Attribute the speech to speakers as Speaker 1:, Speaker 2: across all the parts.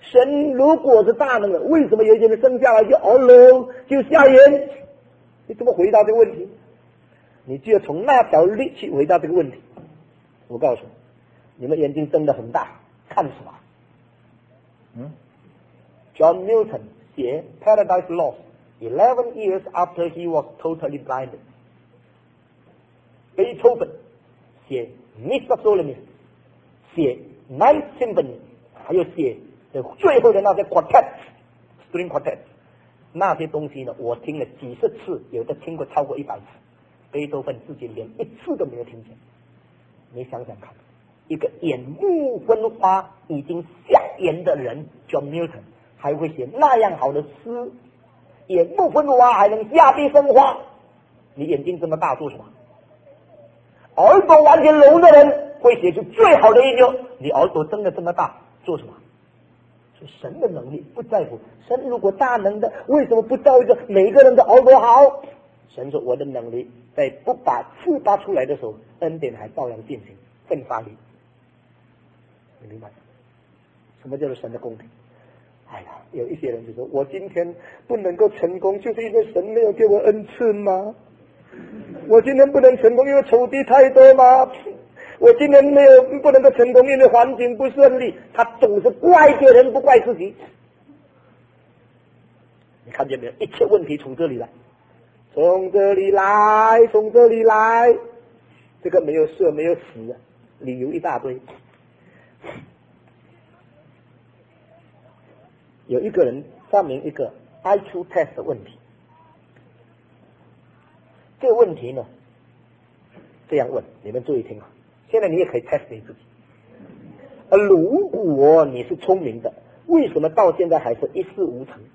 Speaker 1: 神如果是大能的，为什么有一些人生下来就耳聋就瞎眼？你怎么回答这个问题？你就要从那条路去回答这个问题。我告诉你，你们眼睛睁得很大，看什么？John Milton 写《Paradise Lost》11 years after he was totally blinded。贝多芬写《Mistopheles》，写《Ninth Symphony》，还有写最后的那些 String Quartet， 那些东西呢，我听了几十次，有的听过超过100次。贝多芬自己连一次都没有听见。你想想看，一个眼目昏花、已经瞎眼的人 John Milton 还会写那样好的诗，眼目昏花还能下地生花，你眼睛这么大做什么？耳朵完全聋的人会写出最好的音乐，你耳朵睁得这么大做什么？所以神的能力不在乎，神如果大能的，为什么不造一个每个人的耳朵好？神说我的能力在不把触发出来的时候，恩典还照样进行，奋发力。你明白什么叫做神的公平？哎呀，有一些人就说，我今天不能够成功，就是因为神没有给我恩赐吗？我今天不能成功，因为仇敌太多吗？我今天不能够成功，因为环境不顺利。他总是怪别人，不怪自己。你看见没有？一切问题从这里来，从这里来，从这里来。这个没有射，没有死，理由一大堆。有一个人发明一个 IQ test 的问题。这个问题呢，这样问，你们注意听啊！现在你也可以 test 你自己。如果你是聪明的，为什么到现在还是一事无成？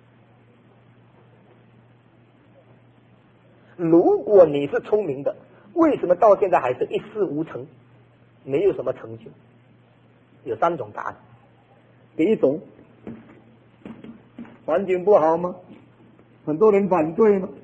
Speaker 1: 如果你是聪明的，为什么到现在还是一事无成，没有什么成就？有3种答案。第一种，环境不好吗？很多人反对吗？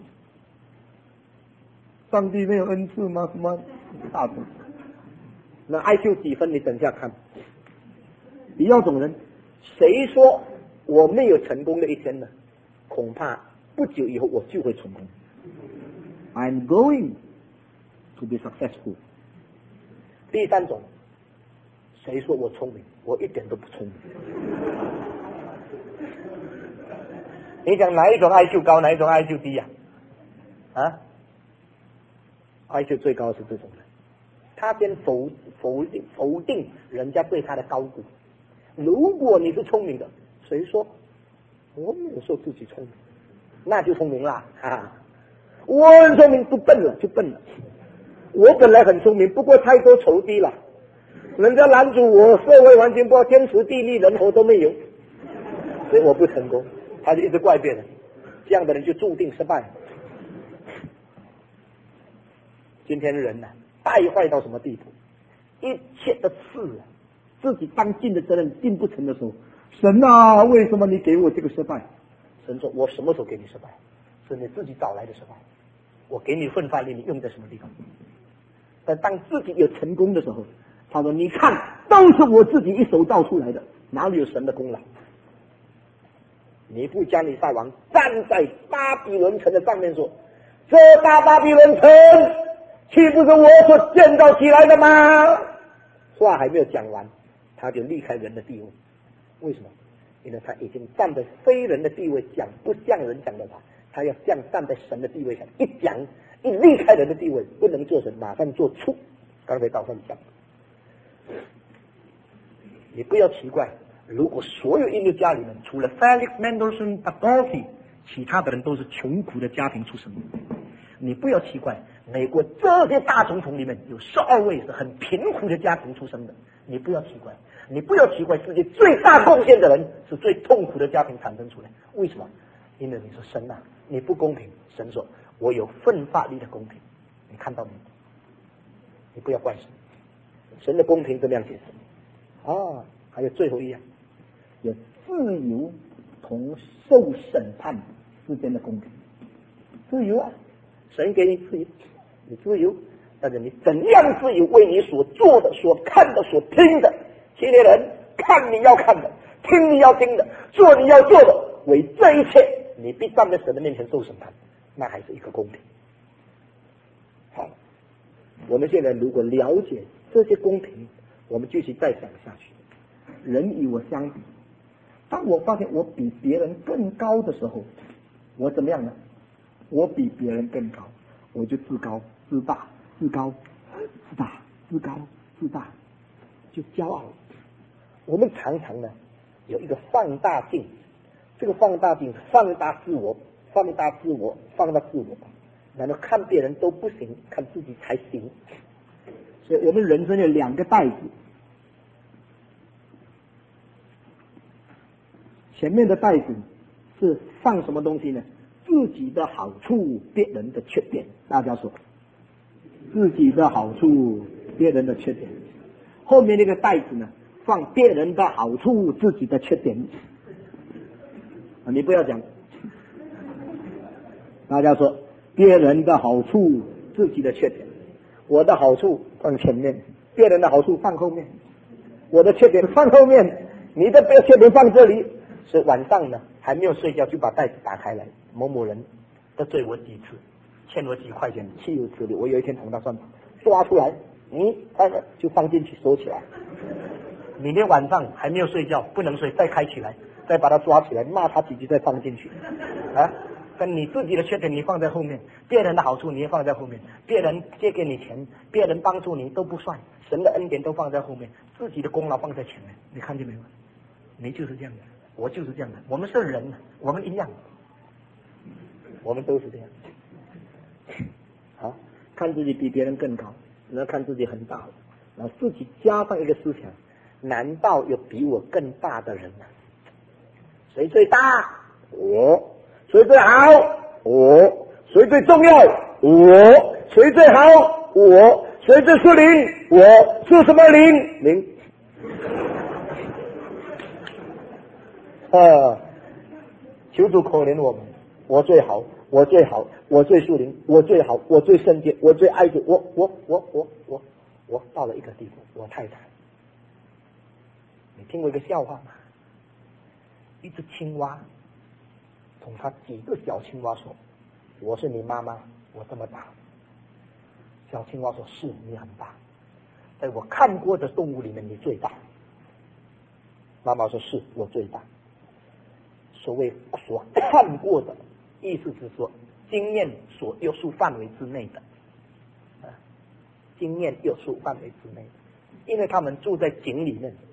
Speaker 1: 上帝没有恩赐吗？什么大种？那 IQ 几分？你等下看。第二种人，谁说我没有成功的一天呢？恐怕不久以后我就会成功。I'm going to be successful。第三种，谁说我聪明？我一点都不聪明。你讲哪一种 IQ 高，哪一种 IQ 低呀？IQ 最高是这种人，他先否定人家对他的高估。如果你是聪明的，谁说我没有说自己聪明，那就聪明啦我很聪明，不笨了就笨了。我本来很聪明，不过太多仇敌了，人家拦住我，社会环境不好，天时地利人和都没有，所以我不成功。他就一直怪别人，这样的人就注定失败。今天人呢，败坏到什么地步？一切的事自己当尽的责任尽不成的时候，神啊，为什么你给我这个失败？神说，我什么时候给你失败？是你自己找来的失败。我给你奋发力，你用在什么地方？但当自己有成功的时候，他说，你看，都是我自己一手造出来的，哪里有神的功劳？尼布加尼撒王站在巴比伦城的上面说，这大巴比伦城岂不是我所建造起来的吗？话还没有讲完，他就离开人的地位。为什么？因为他已经站在非人的地位讲不像人讲的话，他要站在神的地位上，一讲一离开人的地位，不能做神，马上做畜。刚才导上讲，你不要奇怪，如果所有音乐家里面除了 Felix Mendelssohn、Tchaikovsky， 其他的人都是穷苦的家庭出身的，你不要奇怪，美国这些大总统里面有12位是很贫苦的家庭出身的，你不要奇怪，你不要奇怪，世界最大贡献的人是最痛苦的家庭产生出来。为什么？因为你说神啊，你不公平。神说，我有奋发力的公平，你看到没有？你不要怪神，神的公平这么样解释还有最后一样，有自由同受审判之间的公平。自由神给你自由，你自由，但是你怎样自由？为你所做的、所看的、所听的，这些人看你要看的，听你要听的，做你要做的，为这一切，你必站在神的面前受审判，那还是一个公平。好，我们现在如果了解这些公平，我们继续再想下去。人与我相比，当我发现我比别人更高的时候，我怎么样呢？我比别人更高，我就自高自大，自高自大，自高自大，就骄傲。我们常常呢有一个放大镜，这个放大镜放大自我，放大自我，放大自我，然后看别人都不行，看自己才行。所以我们人生有两个袋子，前面的袋子是放什么东西呢？自己的好处，别人的缺点。大家说，自己的好处，别人的缺点。后面那个袋子呢，放别人的好处，自己的缺点。你不要讲，大家说，别人的好处，自己的缺点。我的好处放前面，别人的好处放后面，我的缺点放后面，你的缺点放这里。所以晚上呢还没有睡觉就把袋子打开来，某某人得罪我几次，欠我几块钱，岂有此理！我有一天同他算账，抓出来，就放进去收起来。明天晚上还没有睡觉，不能睡，再开起来，再把他抓起来，骂他几句，再放进去。跟你自己的缺点你放在后面，别人的好处你也放在后面，别人借给你钱，别人帮助你都不算，神的恩典都放在后面，自己的功劳放在前面。你看见没有？你就是这样的，我就是这样的，我们是人，我们一样，我们都是这样。好，看自己比别人更高，然后看自己很大，然后自己加上一个思想，难道有比我更大的人吗？谁最大？我。谁最好？我。谁最重要？我。谁最好？我。谁最是灵？我。是什么灵？灵。求主可怜我们，我最好，我最好，我最属灵，我最好，我最圣洁，我最爱主，我到了一个地步，我太太，你听过一个笑话吗？一只青蛙同他几个小青蛙说：“我是你妈妈，我这么大。”小青蛙说：“是你很大，在我看过的动物里面你最大。”妈妈说：“是我最大。”所谓所看过的，意思是说经验所约束范围之内的，经验约束范围之内的，因为他们住在井里面。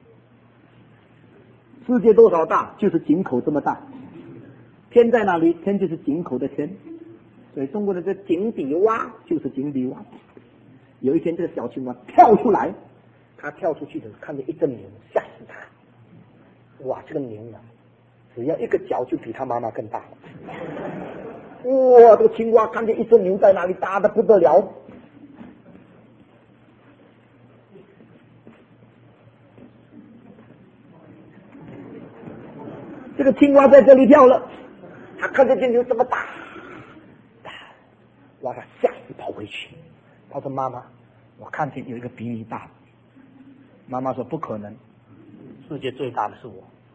Speaker 1: 世界多少大，就是井口这么大。天在哪里，天就是井口的天。所以中国的这井底蛙就是井底蛙。有一天，这个小青蛙跳出来，他跳出去的时候，看见一只牛，吓死他。哇，这个牛啊！只要一个脚就比他妈妈更大了。哇，这个青蛙看见一只牛在那里，大的不得了。这个青蛙在这里跳了，他看见这牛这么大，哇，他吓死跑回去。他说：“妈妈，我看见有一个比你大。”妈妈说：“不可能，世界最大的是我。”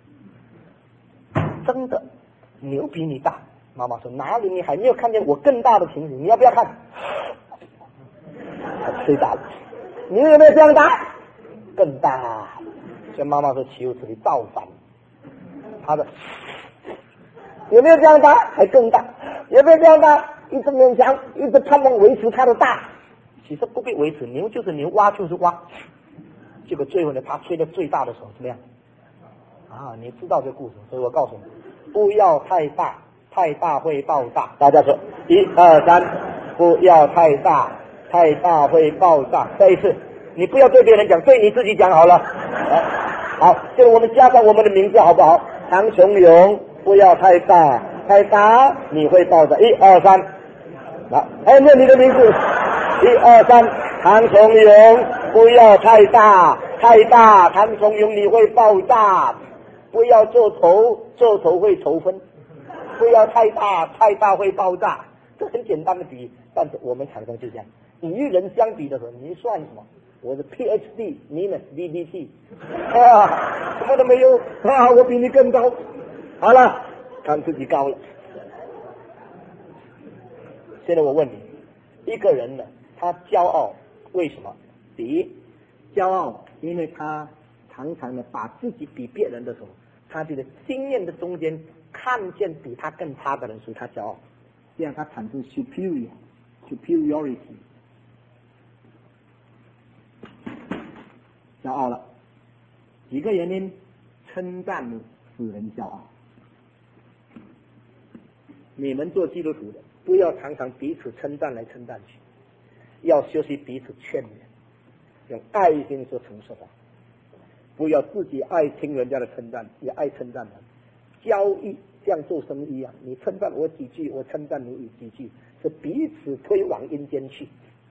Speaker 1: 真的，牛比你大。妈妈说：“哪里？你还没有看见我更大的情形？你要不要看？”最大了，你有没有这样大？更大。所以妈妈说：“岂有此理，造反！”他的有没有这样大？还更大。有没有这样大？一直勉强，一直盼望维持他的大。其实不必维持，牛就是牛，蛙就是蛙。结果最后呢，他吹的最大的时候怎么样？你知道这个故事，所以我告诉你，不要太大，太大会爆炸。大家说，1、2、3，不要太大，太大会爆炸。再一次，你不要对别人讲，对你自己讲好了。好，这个我们加上我们的名字好不好？唐琼勇，不要太大，太大你会爆炸。1、2、3，好，还有没有你的名字？1、2、3，唐琼勇，不要太大，太大，唐琼勇你会爆炸。不要做头会头分，不要太大，太大会爆炸。这很简单的比喻，但是我们常常就这样，你与人相比的时候，你算什么？ 我的 PhD minus DDT， 什么都没有我比你更高。好了，看自己高了。现在我问你，一个人呢，他骄傲为什么？第一，骄傲，因为他常常的把自己比别人的时候，他觉得经验的中间看见比他更差的人，所以他骄傲，这样他产生 superiority。骄傲了，几个原因，称赞使人骄傲。你们做基督徒的，不要常常彼此称赞来称赞去，要学习彼此劝勉，用爱心说诚实话，不要自己爱听人家的称赞，也爱称赞人。交易像做生意一样，你称赞我几句，我称赞你几句，是彼此推往阴间去。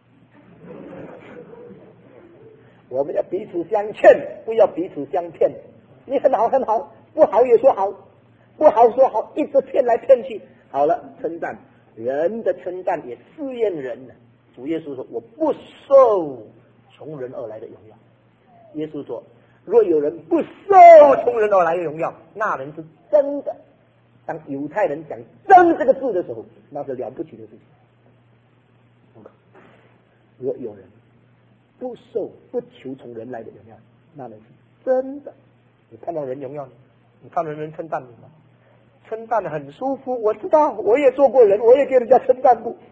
Speaker 1: 我们要彼此相劝，不要彼此相骗。你很好很好，不好也说好，不好说好，一直骗来骗去。好了，称赞人的称赞也试验人呢。主耶稣说：“我不受从人而来的荣耀。”耶稣说：“若有人不受从人而来的荣耀，那人是真的。”当犹太人讲“真”这个字的时候，那是了不起的事情。若有人不求从人来的荣耀，那人是真的。你看到人荣耀你，你看到人称赞你吗？称赞的很舒服，我知道，我也做过人，我也给人家称赞过。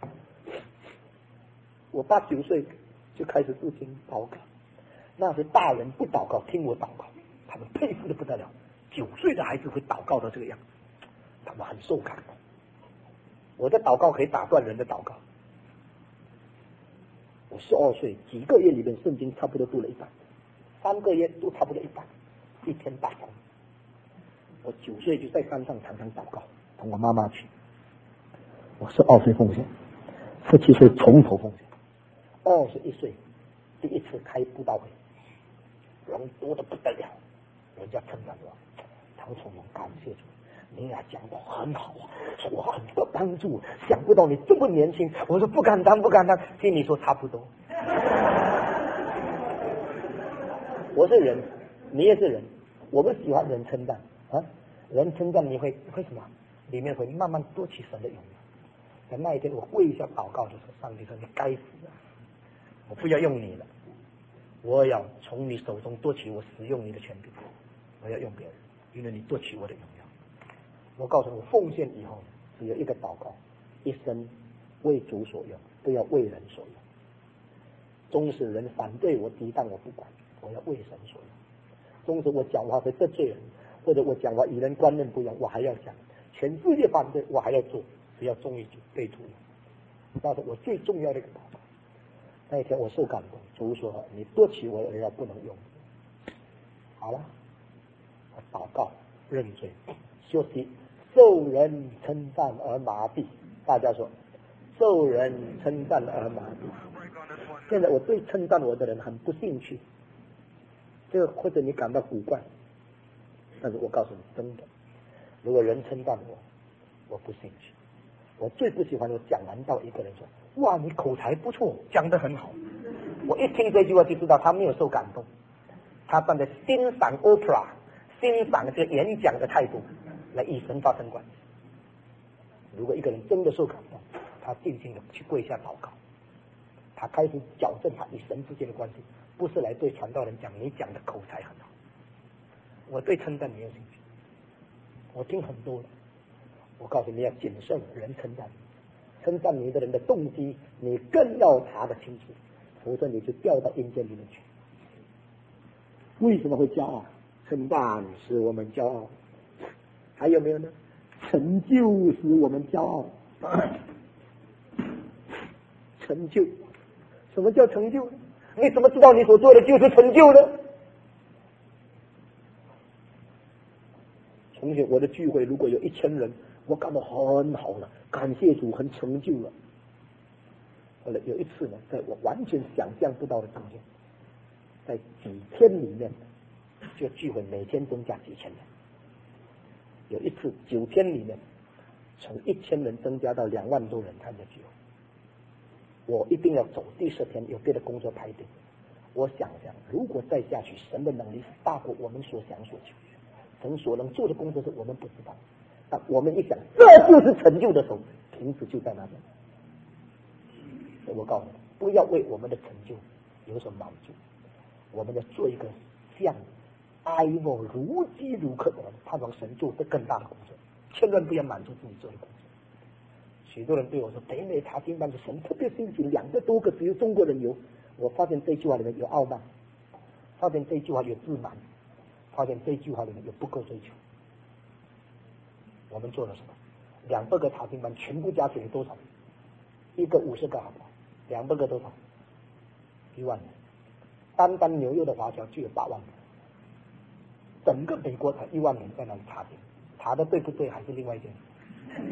Speaker 1: 我8、9岁就开始自行祷告，那时大人不祷告，听我祷告，他们佩服的不得了。9岁的孩子会祷告到这个样子，他们很受感动。我的祷告可以打断人的祷告。我12岁，几个月里面圣经差不多读了一半，3个月都差不多一半，一天8章。我9岁就在山上常常祷告，同我妈妈去。我12岁奉献，17岁从头奉献，21岁第一次开布道会，人多的不得了，人家称赞我，唐崇荣感谢主，你俩讲的很好啊，说我很多帮助，想不到你这么年轻。我说不敢当，不敢当，听你说差不多。我是人，你也是人，我们喜欢人称赞啊，人称赞你会什么？里面会慢慢多起神的荣耀。在那一天我跪下祷告的时候，上帝说：“你该死啊！我不要用你了，我要从你手中夺取我使用你的权柄，我要用别人，因为你夺取我的荣耀。”我告诉你，我奉献以后只有一个祷告：一生为主所用，不要为人所用。纵使人反对我、抵挡我不管，我要为神所用。纵使我讲话会得罪人，或者我讲话与人观念不一样，我还要讲。全世界反对，我还要做，只要忠于主，对主。那是我最重要的一个祷告。那一天我受感动，主说：“你夺取我的荣耀不能用。”好了，我祷告认罪，休息。受人称赞而麻痹，大家说，受人称赞而麻痹。现在我对称赞我的人很不兴趣，这个或者你感到古怪，但是我告诉你，真的，如果人称赞我不兴趣。我最不喜欢我讲完到一个人说：“哇，你口才不错，讲得很好。”我一听这句话就知道他没有受感动，他站在欣赏 opera、欣赏这个演讲的态度来与神发生关系。如果一个人真的受感动，他静静的去跪下祷告，他开始矫正他与神之间的关系，不是来对传道人讲你讲的口才很好。我对称赞没有兴趣，我听很多了。我告诉你要谨慎人称赞你，称赞你的人的动机你更要查得清楚，否则你就掉到阴间里面去。为什么会骄傲？称赞使我们骄傲。还有没有呢？成就使我们骄傲。成就，什么叫成就呢？你怎么知道你所做的就是成就呢？从前我的聚会如果有1000人，我感到很好了，感谢主，很成就了。后来有一次呢，在我完全想象不到的中间，在几天里面，就聚会每天增加几千人。有一次9天里面，从1000人增加到2万多人参加聚会。我一定要走，第10天有别的工作排定， 我想想，如果再下去，神的能力是大过我们所想所求，神所能做的工作是我们不知道。但我们一想，这就是成就的时候，停止就在那边。所以我告诉你，不要为我们的成就有所满足，我们要做一个像埃莫如饥如渴的人，盼望神做这更大的工作，千万不要满足自己做的工作。许多人对我说，北美查经班的神特别兴起，200多个只有中国人有。我发现这句话里面有傲慢，发现这句话有自满，发现这句话里面有不够追求。我们做了什么？200个查经班全部加起来多少？一个50个好不好？200个多少？1万人。单单纽约的华侨就有8万人，整个美国才1万人在那里查经，查的对不对还是另外一件事。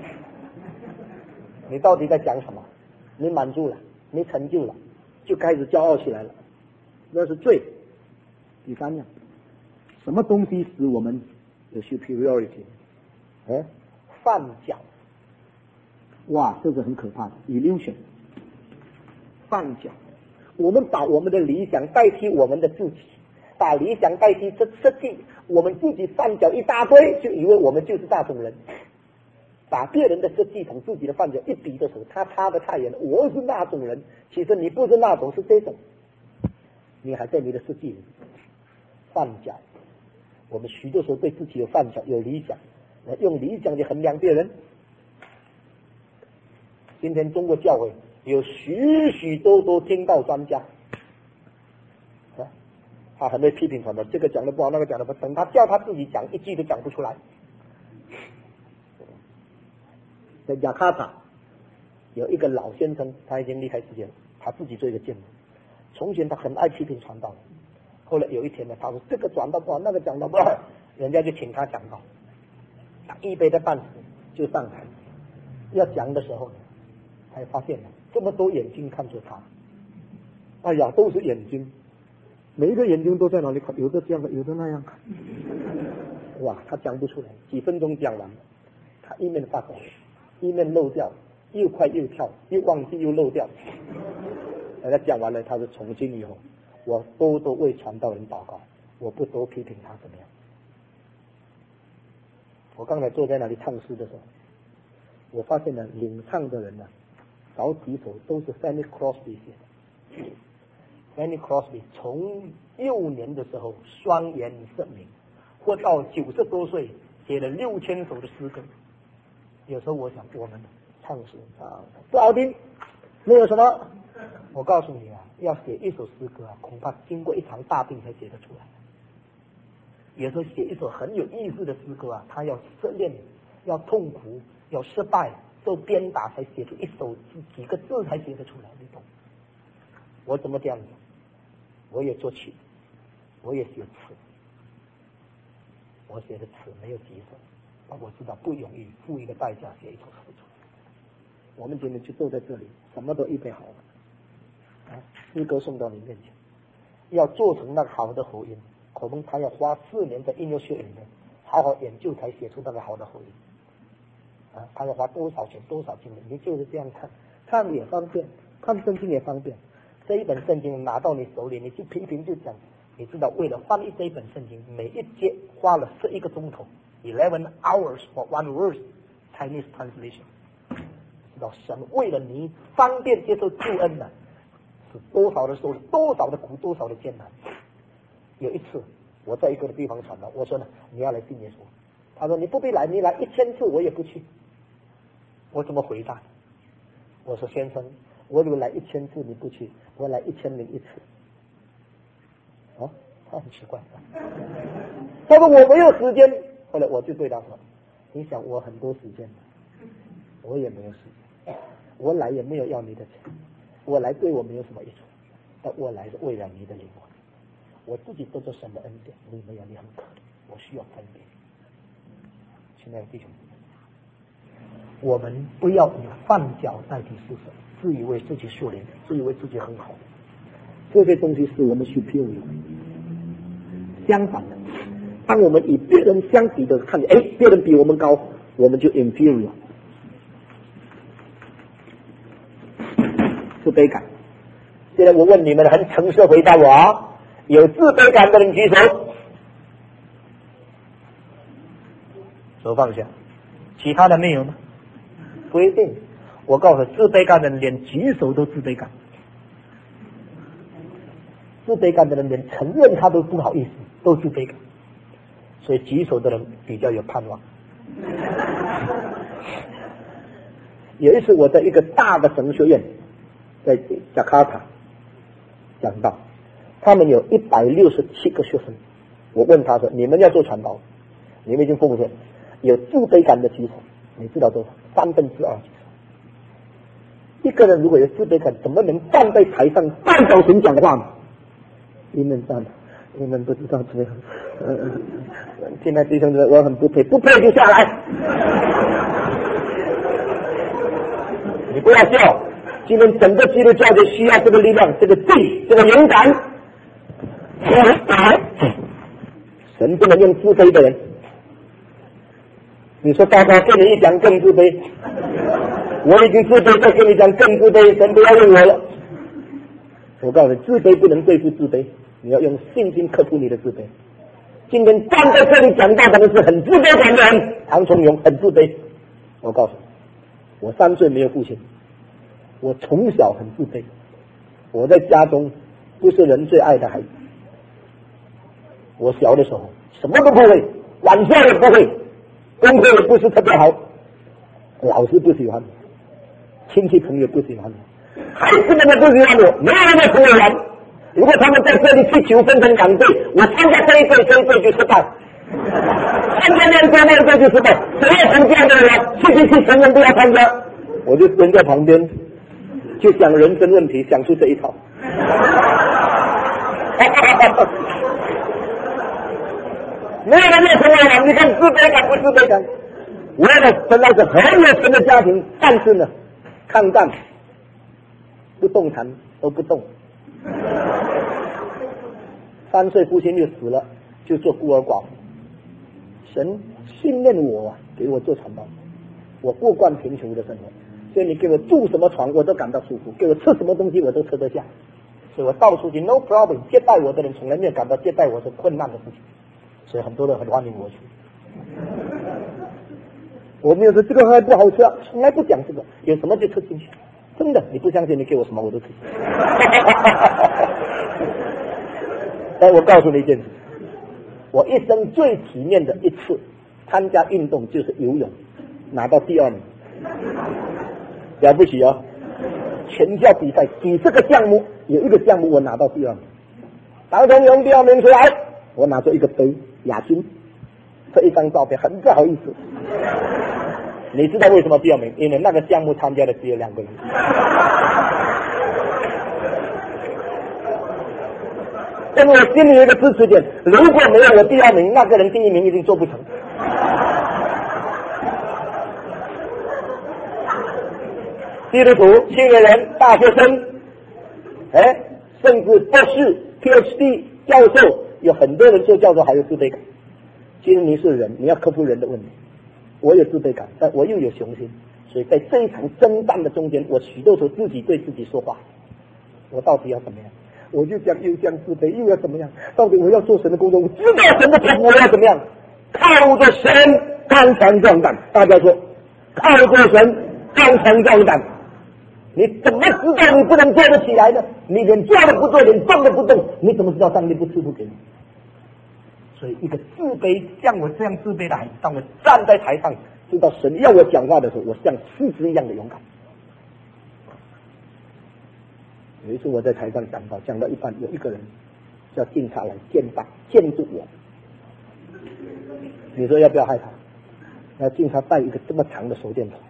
Speaker 1: 你到底在讲什么？你满足了，你成就了，就开始骄傲起来了，那是罪。第3样，什么东西使我们有 superiority？ 绊脚。哇，这是很可怕的 illusion。 绊脚，我们把我们的理想代替我们的自己，把理想代替设计，我们自己绊脚一大堆，就以为我们就是大种人。把别人的设计同自己的绊脚一比的时候，他差得太远了。我是那种人，其实你不是那种，是这种，你还在你的设计里绊脚。我们许多时候对自己有绊脚，有理想，用理想去衡量别人。今天中国教会有许许多多听到专家，他很会批评传道，这个讲的不好，那个讲的不好，等他叫他自己讲，一句都讲不出来。在雅加达有一个老先生，他已经离开世界了，他自己做一个节目。从前他很爱批评传道，后来有一天呢，他说这个讲道不好，那个讲道不好，人家就请他讲道，他一杯的半死就上台，要讲的时候呢，才发现了这么多眼睛看着他，哎呀，都是眼睛，每一个眼睛都在哪里看，有的这样的，有的那样看，哇，他讲不出来，几分钟讲完了，他一面发抖，一面漏掉，又快又跳，又忘记又漏掉。他讲完了，他说从今以后，我多多为传道人祷告，我不多批评他怎么样。我刚才坐在那里唱诗的时候，我发现呢，领唱的人呢，少几首都是 Fanny Crosby 写的。Fanny Crosby 从幼年的时候双眼失明，或到90多岁写了6000首的诗歌。有时候我想，我们唱诗不好听，没有什么。我告诉你啊，要写一首诗歌啊，恐怕经过一场大病才写得出来。有时候写一首很有意思的诗歌啊，他要失恋，要痛苦，要失败，受鞭打才写出一首几个字才写得出来，你懂？我怎么这样子？我也作曲，我也写词，我写的词没有几首，我知道不容易，付一个代价写一首诗出来。我们今天就坐在这里，什么都预备好了，诗歌送到你面前，要做成那个好的喉音，可能他要花4年在音乐学院里面好好研究才写出那个好的喉音，他要花多少钱多少精力，你就是这样看，看也方便，看圣经也方便。这一本圣经拿到你手里，你去批评就讲，你知道为了翻译这一本圣经，每一节花了11个钟头 ，11 hours for one word Chinese translation。知道神为了你方便接受救恩呢，是多少的受多少的苦，多少的艰难。有一次我在一个地方传道，我说呢，你要来信耶稣，他说你不必来，你来1000次我也不去。我怎么回答？我说先生，我如果来1000次你不去，我来1001次。他很奇怪，他说我没有时间。后来我就对他说，你想我很多时间，我也没有时间，我来也没有要你的钱，我来对我没有什么益处，但我来是为了你的灵魂，我自己得着神的恩典，你没有，你很可怜，我需要分别。亲爱的弟兄，我们不要以绊脚代替施舍，自以为自己属灵，自以为自己很好，这些东西是我们superior。相反的，当我们与别人相比的看，别人比我们高，我们就 inferior， 是悲感。 现在我问你们，很诚实的回答我，有自卑感的人举手，手放下。其他的没有吗？不一定。我告诉你，自卑感的人连举手都自卑感，自卑感的人连承认他都不好意思，都自卑感。所以举手的人比较有盼望。有一次我在一个大的神学院，在加卡塔讲道，他们有167个学生。我问他说：“你们要做传道，你们已经奉献，有自卑感的举手，你知道多少？2/3举手。一个人如果有自卑感，怎么能站在台上代表神讲话呢？你们站，你们不知道这样。现在弟兄姊妹，我很不配，不配就下来。你不要笑，今天整个基督教就需要这个力量，这个劲，这个勇敢。神不能用自卑的人。你说大家跟你一讲更自卑，我已经自卑，再跟你讲更自卑，神不要用我了。我告诉你，自卑不能对付自卑，你要用信心克服你的自卑。今天站在这里讲道的人是很自卑感的人，唐崇荣很自卑。我告诉你，我3岁没有父亲，我从小很自卑，我在家中不是人最爱的孩子。我小的时候什么都不会，晚上也不会，功课也不是特别好，老师不喜欢我，亲戚朋友不喜欢我，孩子们也不喜欢我，没有人在跟我玩。如果他们在这里踢球分成2队，我参加这一队就失败，参加那队就失败，谁要成这样的人，去成人不要参加，我就蹲在旁边，就想人生问题，想出这一套。没有人要成为人，你看自卑感不自卑感？我呢本来是很有钱的家庭，但是呢，抗战不动弹都不动。3岁父亲就死了，就做孤儿寡妇。神训练我啊，给我做传道，我不惯贫穷的生活，所以你给我住什么床我都感到舒服，给我吃什么东西我都吃得下，所以我到处去 no problem， 接待我的人从来没有感到接待我是困难的事情，所以很多人很欢迎我去。我没有说这个还不好吃啊，从来不讲这个，有什么就吃进去，真的，你不相信你给我什么我都吃。但我告诉你一件事，我一生最体面的一次参加运动就是游泳，拿到第2名，了不起哦！全校比赛比这个项目有一个项目我拿到第2名，唐崇荣第2名出来，我拿着一个杯亚军，这一张照片很不好意思。你知道为什么第2名？因为那个项目参加的只有2个人。因为我心里有一个支持点，如果没有我第2名，那个人第1名一定做不成。基督徒、青年人、大学生，甚至博士、PhD 教授，有很多人做教授还有自卑感。其实你是人，你要克服人的问题。我有自卑感，但我又有雄心，所以在这一场征战的中间，我许多时候自己对自己说话，我到底要怎么样？我就讲又讲自卑，又要怎么样？到底我要做神的工作，我知道神的托付我要怎么样？靠着神刚强壮胆。大家说，靠着神刚强壮胆。你怎么知道你不能做得起来呢？你连做都不做，连动都不动，你怎么知道上帝不赐福给你？所以一个自卑，像我这样自卑的孩子，当我站在台上，知道神要我讲话的时候，我像狮子一样的勇敢。有一次我在台上讲到一半，有一个人叫警察来监督我，你说要不要害怕？那警察带一个这么长的手电筒，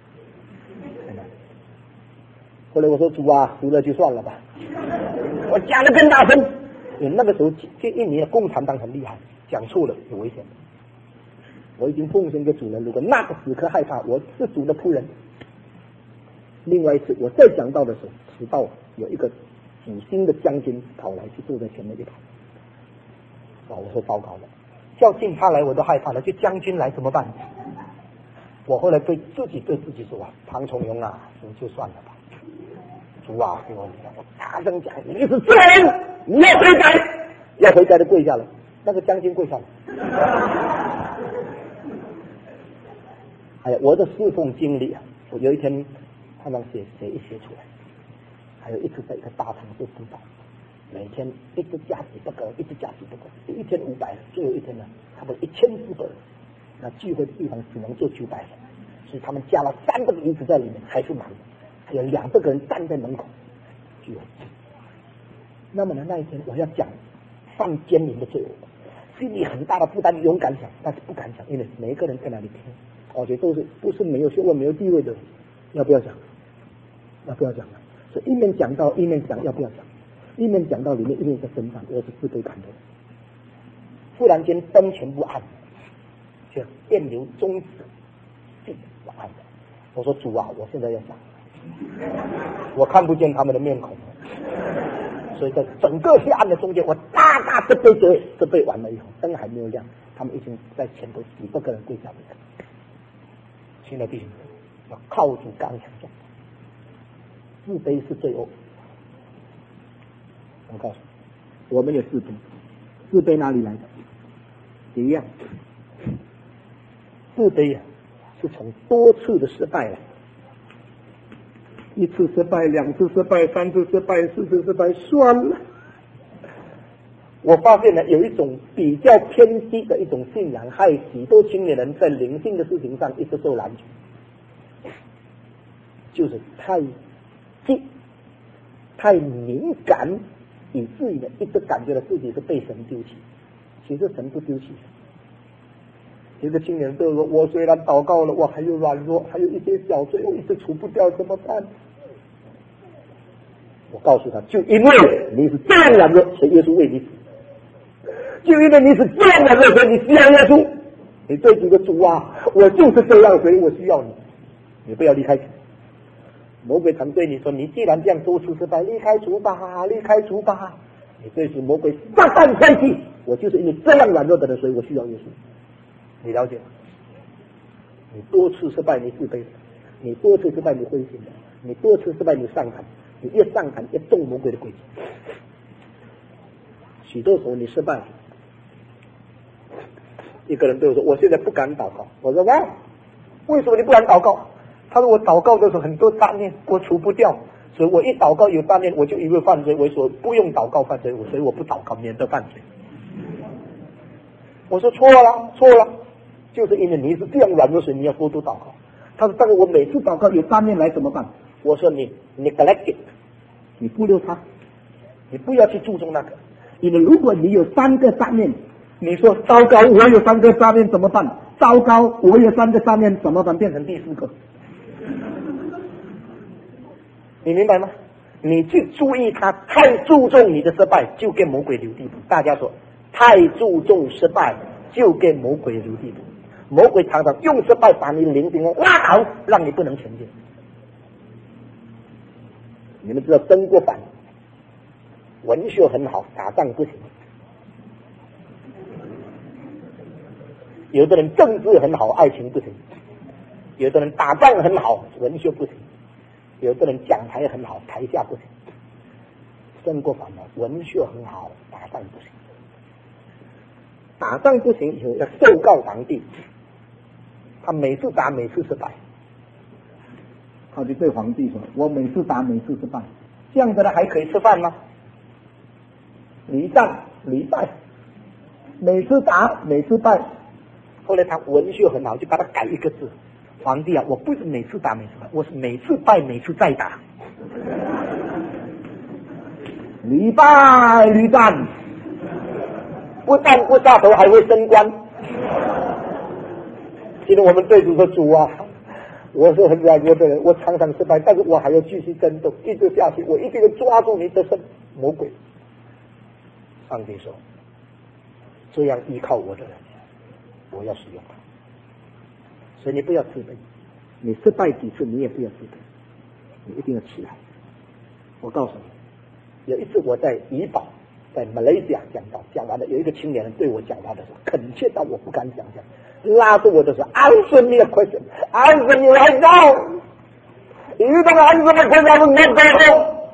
Speaker 1: 后来我说主啊，输了就算了吧，我讲得更大声。因为那个时候这1年共产党很厉害，讲错了有危险。我已经奉献给主人，如果那个时刻害怕，我是主的仆人。另外一次我再讲道的时候，迟到有一个主心的将军跑来去坐在前面一排，我说糟糕了，叫警察来我都害怕了，就将军来怎么办？我后来对自己说啊，唐崇荣啊，就算了吧， 主啊，给我力量！我大声讲，你是罪人，你要悔改，要悔改的跪下来。那个将军跪下来。哎呀，我的侍奉经历啊，我有一天他们写出来，还有一次在一个大城市辅导，每天一直加几百个人，一直加几百个人，一天500人，最后一天呢，差不多1400人。那聚会的地方只能坐900人，所以他们加了300个椅子在里面，还是满的，还有200个人站在门口聚会。那么呢，那一天我要讲犯奸淫的罪恶，心里很大的负担，勇敢讲，但是不敢讲，因为每一个人在那里听，而且都是没有学问、没有地位的人，要不要讲？要不要讲？所以一面讲到一面讲要不要讲，一面讲到里面一面在身上，我是自卑感的。忽然间灯全部暗，就电流终止，我暗的。我说主啊，我现在要讲，我看不见他们的面孔，所以在整个黑暗的中间，我大大的责备完了以后，灯还没有亮，他们已经在前头几百个人跪下来。亲爱的弟兄，要靠主刚强壮，自卑是罪恶。我告诉你，我们有自卑，自卑哪里来的？一样，自卑啊，是从多次的失败来，一次失败，2次失败，3次失败，4次失败，算了。我发现呢，有一种比较偏激的一种信仰，害许多青年人在灵性的事情上一直受拦阻，就是太急、太敏感，以至于呢一直感觉到自己是被神丢弃。其实神不丢弃。有个青年对我说：“我虽然祷告了，我还有软弱，还有一些小罪，我一直除不掉，怎么办？”我告诉他：“就因为你是这样软弱，所以耶稣为你死；就因为你是这样软弱，所以你需要耶稣。你对主的主啊，我就是这样，所以我需要你。你不要离开主。”魔鬼常对你说：“你既然这样多次失败，离开主吧，离开主吧。”你对主魔鬼撒旦生气，我就是因为这样软弱的人，所以我需要耶稣。你了解吗？你多次失败，你自卑的；你多次失败，你灰心的；你多次失败，你上谈。你越上谈，越中魔鬼的诡计。许多时候你失败了。一个人对我说：“我现在不敢祷告。”我说：“哇，为什么你不敢祷告？”他说：“我祷告的时候很多杂念，我除不掉。所以我一祷告有杂念，我就以为犯罪。我说不用祷告犯罪，所以我不祷告，免得犯罪。”我说错了，就是因为你是这样软弱，所以你要多多祷告。他说：“但是我每次祷告有杂念来怎么办？”我说：“你 neglect it， 你忽略它，你不要去注重那个。因为如果你有3个杂念，你说糟糕，我有3个杂念怎么办？糟糕，我有3个杂念怎么办？变成第4个。你明白吗？你去注意他，太注重你的失败，就给魔鬼留地步。大家说，太注重失败，就给魔鬼留地步。魔鬼常常用失败把你灵性拉倒，让你不能前进。你们知道曾国藩文学很好，打仗不行；有的人政治很好，爱情不行；有的人打仗很好，文学不行；有的人讲台很好，台下不行。曾国藩呢，文学很好，打仗不行。打仗不行以后要奏告皇帝，他每次打每次失败，他就对皇帝说：“我每次打每次失败，这样子的还可以吃饭吗？”屡战屡败，每次打每次败。后来他文学很好，就把它改一个字：“皇帝啊，我不是每次打每次败，我是每次败每次再打。”屡败屡战，不但不下头，还会升官。记得我们对主说：“主啊，我是很软弱的人，我常常失败，但是我还要继续争斗，一直下去，我一定要抓住你的手。”魔鬼，上帝说：“这样依靠我的人，我要使用他。所以你不要自卑，你失败几次，你也不要自卑，你一定要起来。”我告诉你，有一次我在怡保，在马来西亚讲完了，有一个青年人对我讲话的时候，恳切到我不敢想象，拉着我的说 ：“Answer me a question, answer me right now. You don't answer my question, I will not go home.”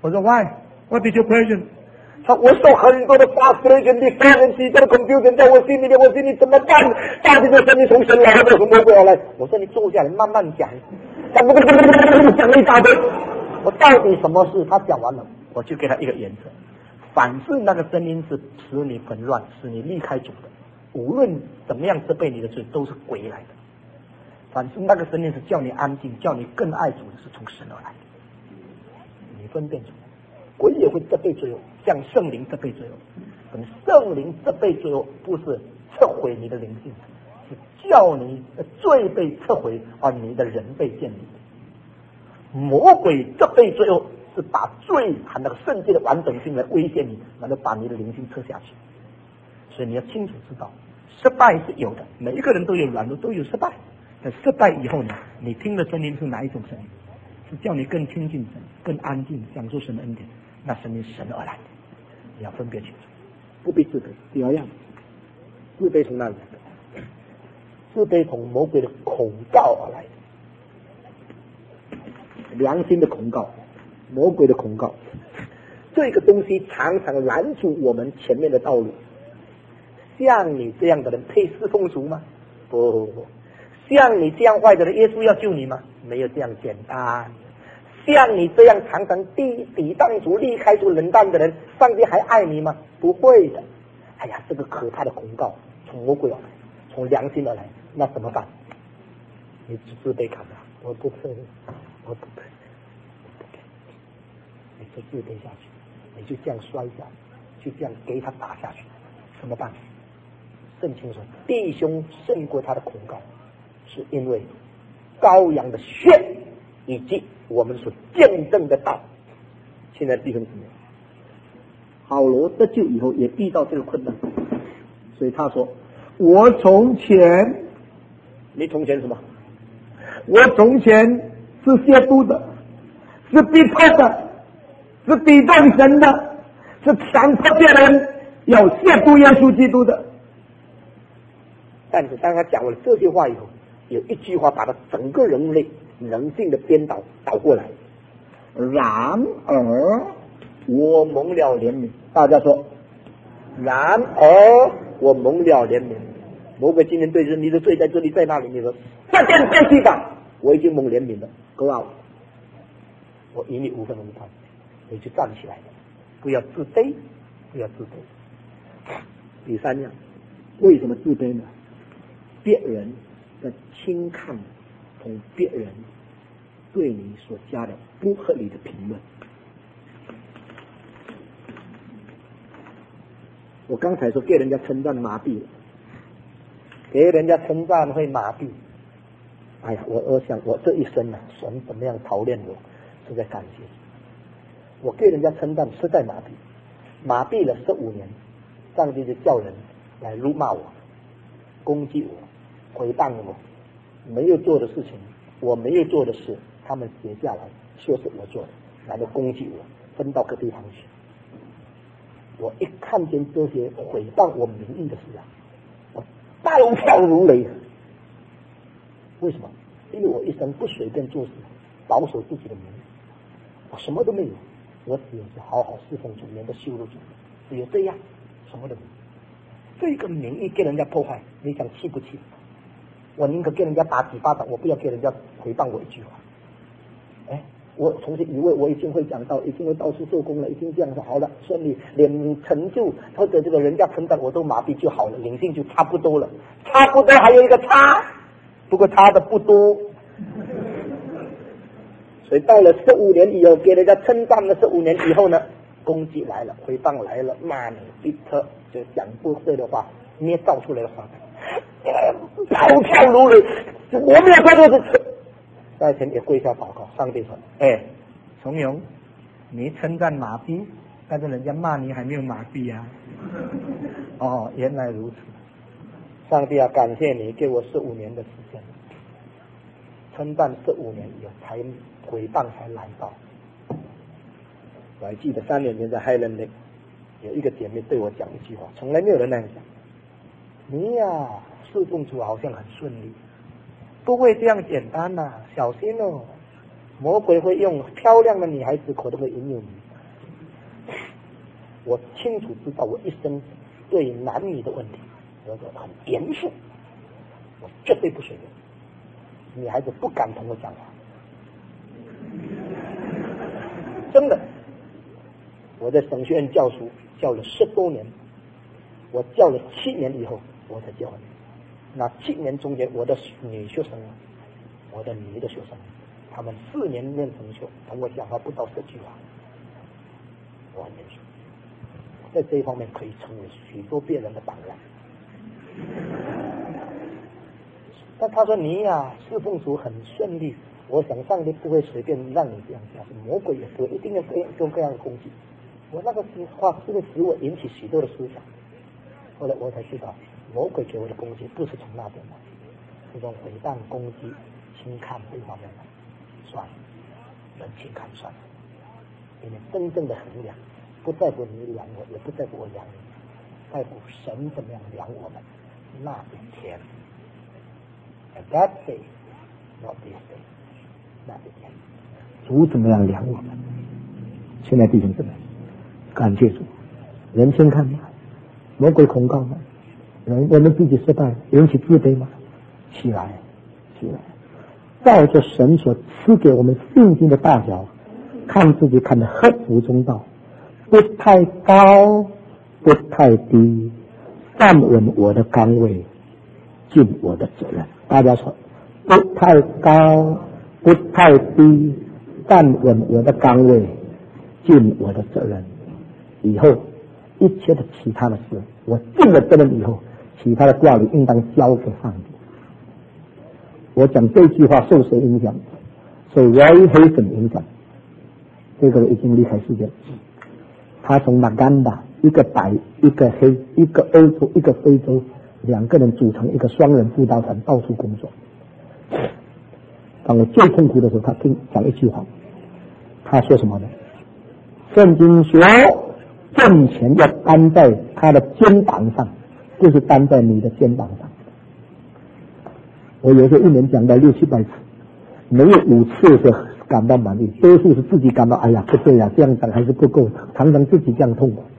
Speaker 2: 我说 Why？What is your question？
Speaker 1: 我受很多的 frustration， 你个人奇怪的 confusion 在我心里面，我心里怎么办？到底这声音从神来还是从魔鬼而来？我说你坐下来慢慢讲，讲了一大堆。我到底什么事？他讲完了，我就给他一个原则：凡是那个声音是使你混乱、使你离开主的，无论怎么样责备你的罪，都是鬼来的。凡是那个声音是叫你安静、叫你更爱主的，是从神而来的。你分辨出来。鬼也会责备罪恶，像圣灵责备罪恶。圣灵责备罪恶不是撤毁你的灵性，是叫你的罪被撤回，而你的人被建立。魔鬼责备罪恶是把罪和那个圣洁的完整性来威胁你，然后把你的灵性撤下去。所以你要清楚知道，失败是有的，每一个人都有软弱，都有失败。但失败以后呢，你听的声音是哪一种声音？是叫你更亲近神、更安静、享受神的恩典。那声音是神而来的，你要分别清楚，不必自卑。第二样，自卑从哪里来的？自卑从魔鬼的控告而来的，良心的控告，魔鬼的控告，这个东西常常拦阻我们前面的道路。像你这样的人配侍奉主吗？不，像你这样坏的人，耶稣要救你吗？没有这样简单。像你这样常常抵挡主、离开主、冷淡的人，上帝还爱你吗？不会的。哎呀，这个可怕的控告从魔鬼而来，从良心而来，那怎么办？你自卑看啊，我不配，我不配，你就自卑下去，你就这样摔下去，就这样给他打下去，怎么办？圣经说，弟兄胜过他的控告，是因为羔羊的血以及我们所见证的道。现在弟兄姊妹，保罗得救以后也遇到这个困难，所以他说：“我从前，你从前什么？我从前是亵渎的，是逼迫的，是抵挡神的，是强迫别人要亵渎耶稣基督的。”但是当他讲了这句话以后，有一句话把他整个人类人性的颠倒过来。然而我蒙了怜悯，大家说，然而我蒙了怜悯。魔鬼今天对着你的罪在这里在那里，你说再见再去吧，我已经蒙怜悯了 ，Go out， 我与你无分无判，你就站起来了，不要自卑，不要自卑。第三样，为什么自卑呢？别人的轻看，从别人对你所加的不合理的评论。我刚才说给人家称赞麻痹了，给人家称赞会麻痹。哎呀，我想我这一生啊，神怎么样操练我，是在感谢。我给人家称赞实在麻痹了15年，上帝就叫人来辱骂我、攻击我、回谤我，没有做的事情，我没有做的事，他们写下来说是我做的，然后攻击我，分到各地方去。我一看见这些毁谤我名誉的事啊，我暴跳如雷。为什么？因为我一生不随便做事，保守自己的名誉，我什么都没有，我只有是好好侍奉主，免得羞辱主，只有这样，什么都没有。这个名誉给人家破坏，你想气不气？我宁可给人家打几巴掌，我不要给人家回谤我一句话。哎，我从前以为我已经会讲道，已经会到处做工了，已经这样子好了，顺利，连成就或者这个人家称赞我都麻痹就好了，灵性就差不多了，差不多还有一个差，不过差的不多。所以到了15年以后，给人家称赞了15年以后呢，攻击来了，回谤来了，骂你逼迫，就讲不对的话，捏造出来的话，暴跳如雷。我没有做这事，在前也跪下祷告，上帝说：“哎，崇勇，你称赞麻痹，但是人家骂你还没有麻痹啊。”哦，原来如此。上帝啊，感谢你给我15年的时间，称赞15年以后才回谤才来到。我还记得3年前在 Highland Lake 有一个姐妹对我讲一句话，从来没有人那样讲。你呀，侍奉主好像很顺利，不会这样简单呐，小心哦！魔鬼会用漂亮的女孩子口都会引诱你。 我清楚知道我一生对男女的问题，我说很严肃，我绝对不随便。女孩子不敢同我讲话，真的。我在神学院教书教了10多年，我教了7年以后我才结婚。那7年中间，我的女学生，我的女的学生，他们4年念神学，同我讲话不到10句话，我很严肃，在这一方面可以成为许多别人的榜样。但他说你呀，侍奉主很顺利，我想上帝不会随便让你这样下去，魔鬼也不会一定要用各样的攻击。我那个话是不是使我引起许多的思想？后来我才知道，魔鬼给我的攻击不是从那边来，是从毁谤、攻击、轻看这方面来。算了，人轻看算了，因为真正的衡量不在乎你量我，也不在乎我量你，在乎神怎么样量我们那一天。And that day, not this day， 那一天，主怎么样量我们？现在弟兄姊妹，感谢主，人先看吗？魔鬼控告吗？我们自己失败，引起自卑吗？起来，起来，照着神所赐给我们信心的大小，看自己看得合乎中道，不太高，不太低，站稳我的岗位，尽我的责任。大家说，不太高，不太低，站稳我的岗位，尽我的责任。以后一切的其他的事，我尽了责任以后，其他的道理应当交给上帝。我讲这句话受谁影响？受 Roy Hazen 影响。这个人已经离开世界，他从马干达，一个白一个黑，一个欧洲一个非洲，2个人组成一个双人辅导团，到处工作。当我最痛苦的时候，他讲一句话，他说什么呢？圣经说挣钱要担在他的肩膀上，不是担在你的肩膀上。我有时候1年讲到600-700次，没有5次是感到满意，多数是自己感到哎呀不对呀，这样讲还是不够，常常自己这样痛苦。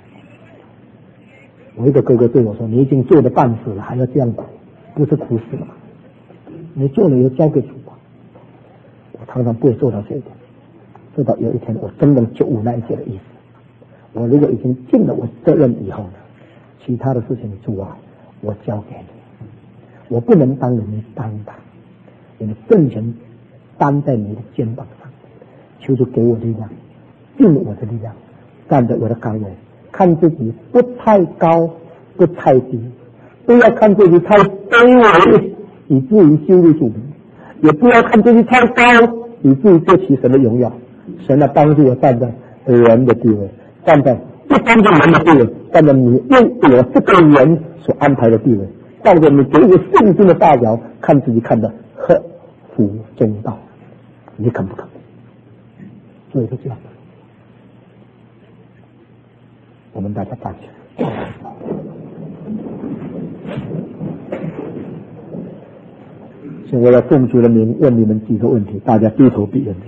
Speaker 1: 我一个哥哥对我说，你已经做了半死了，还要这样苦，不是苦死了吗？你做了也交给主吧。我常常不会做到这一点，直到有一天我真正就无奈这个意思。我如果已经尽了我责任以后呢，其他的事情主啊，我交给你，我不能当你担当，因为挣钱担在你的肩膀上，求主给我力量，尽我的力量，站在我的岗位，看自己不太高，不太低，不要看自己太卑微，以至于羞辱主名，也不要看自己太高，以至于遮起神的荣耀。神啊，帮助我站在人的地位，站在不单单人的地位，站在你用我这个人所安排的地位，照着你给我信心的大小，看自己看得合乎中道。你肯不肯？做一个这样的，我们大家站起来。现在要奉主的名问你们几个问题，大家低头闭眼睛。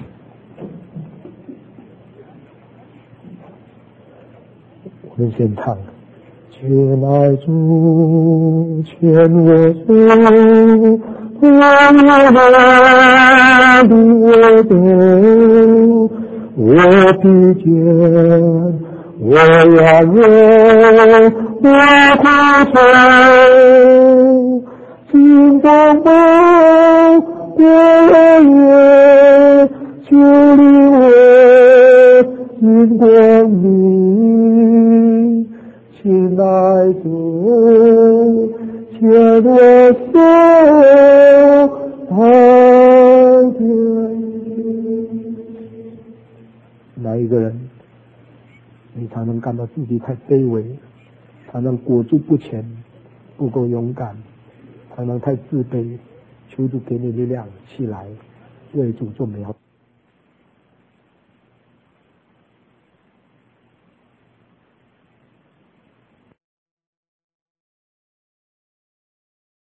Speaker 1: 我们先唱，前来主牵我手，我领我走，我疲倦，我软弱，我苦愁，经过梦，我也求领我经过你，请来主牵我手，哪一个人你常常感到自己太卑微，常常裹足不前，不够勇敢，常常太自卑，求主给你力量，起来为主做美好。